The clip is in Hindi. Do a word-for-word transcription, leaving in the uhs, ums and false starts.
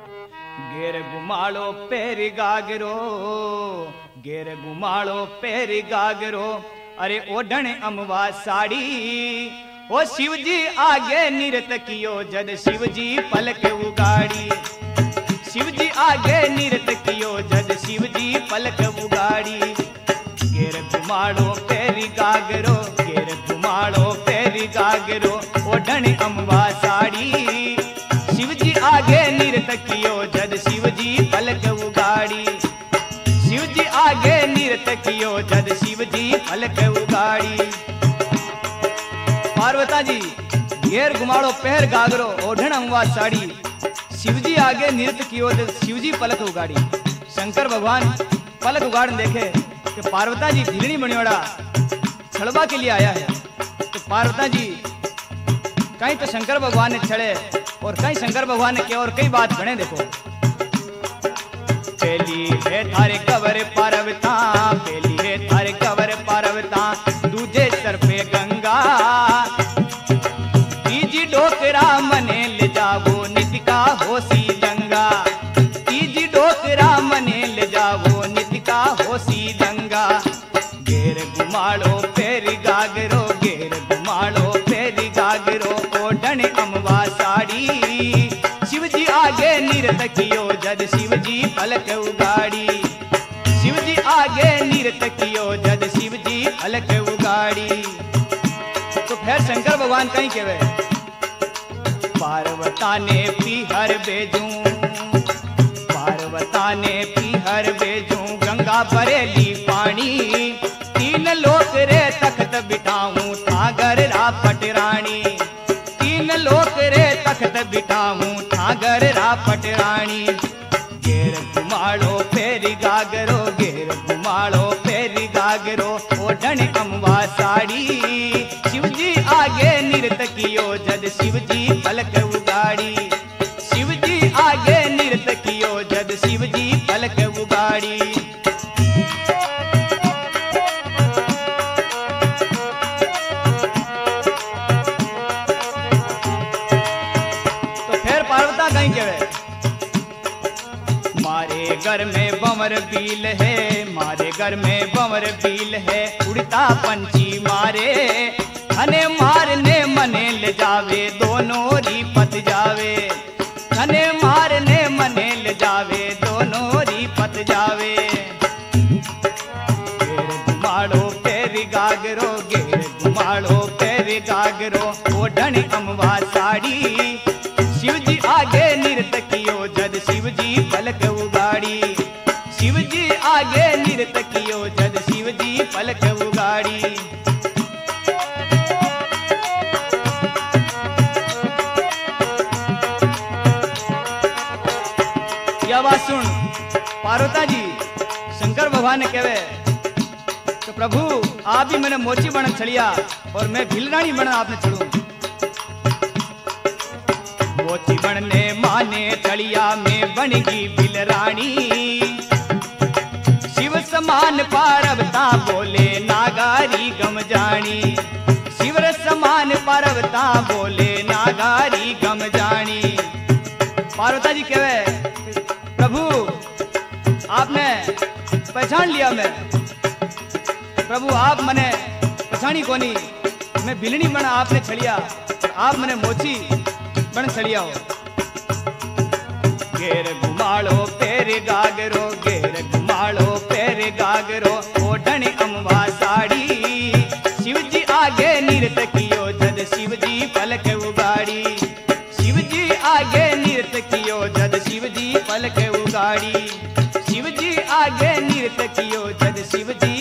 घेर घुमाड़ो पैर गागरो, घेर घुमाड़ो पैर गागरो, अरे ओढ़ण अमवा साड़ी। ओ शिव जी आगे निरत कियो जद शिव जी पलक उगाड़ी, शिव जी आगे निरत कियो जद शिव जी पलक उगाड़ी। घेर घुमाड़ो पैर गागरो, घेर घुमाड़ो पैर गागरो, ओढ़ण अमवा साड़ी। शिव जी आगे निरत कियो जद शिव जी पलक उगाड़ी, शिव जी आगे निरत कियो जद शिव जी पलक उगाड़ी। पार्वता जी घेर घुमाड़ो पैर गागरो, ओढ़ण अमवा साड़ी। शिव जी आगे नृत्य कियो जद शिव जी पलक उगाड़ी। शंकर भगवान पलक उगाड़ देखे कि पार्वता जी भिलनी बनियोड़ा छड़वा के लिए आया है। तो पार्वता जी कहीं तो शंकर भगवान ने छड़े और कहीं शंकर भगवान ने किया और कई बात बने। देखो पहली है थारे कवर पार्वता, पहली है थारे कवर पार्वता, दूजे सर पे गंगा। तीजी डोकरा मने ले जावो नितिका होसी दंगा, तीजी डोकरा मने ले जावो नितिका होसी दंगा। घेर घुमाड़ो पैर गागरो, घेर घुमाड़ो पैर गागरो, ओढ़ण अमवा साड़ी। शिव जी आगे निरत कियो जद शिव जी पलक उगाड़ी, शिव जी आगे निरत कियो जद शिव जी पलक उगाड़ी। तो फिर शंकर भगवान कहीं कहवे पार्वता ने पीहर बेजू, पार्वता ने पीहर बेजू, गंगा बरेली पानी। तीन लोक रे तख्त बिठाऊं ठागर रा पटरानी, तीन लोक रे तख्त बिठाऊं ठागर रा पटरानी। घेर घुमाड़ो पैर गागरो, घेर घुमाड़ो पैर गागरो, ओढ़ण अमवा साड़ी। शिव जी आगे निरत कियो जद शिव जी पलक उगाड़ी, शिव जी आगे निरत कियो जद शिव जी पलक उगाड़ी। तो फिर पार्वता कहीं कहवे मारे घर में बंवर बील है, मारे घर में बंवर बील है, उड़ता पंछी मारे। हने मारने मने ले जावे दोनों रिपत जावे, हने मारने मने ले जावे दोनों रिपत जावे। घेर घुमाड़ो पैर गागरो, घेर घुमाड़ो पैर गागरो, ओढ़ण अमवा साड़ी। शिव जी आगे नृत कियो जद शिव जी पलक उगाड़ी, शिव जी आगे नृत कियो जद शिव जी पलक उगाड़ी। यह बात सुन पार्वता जी शंकर भगवान ने कहवे तो प्रभु आप भी मैंने मोची बन छड़िया और मैं भिलरानी बन आपने छड़ू। मोची बनने माने छड़िया में बनेगी भिलरानी। शिव समान पार्वता बोले नागारी गम जानी, शिव समान पार्वता बोले नागारी गम जानी। पार्वता जी कहवे प्रभु आपने पहचान लिया मैं, प्रभु आप मने पहचानी कोनी, मैं भिलनी बना आपने छड़िया और आप मने मोची बन छड़िया हो। घेर घुमाड़ो पैर गागरो, घेर घुमाड़ो पैर गागरो, ओढ़ण अमवा साड़ी। शिव जी आगे नृत कियो जद शिव जी पलक उगाड़ी, शिव जी आगे नृत कियो जद शिव जी पलक उगाड़ी, शिव जी आगे नृत कियो जद शिव जी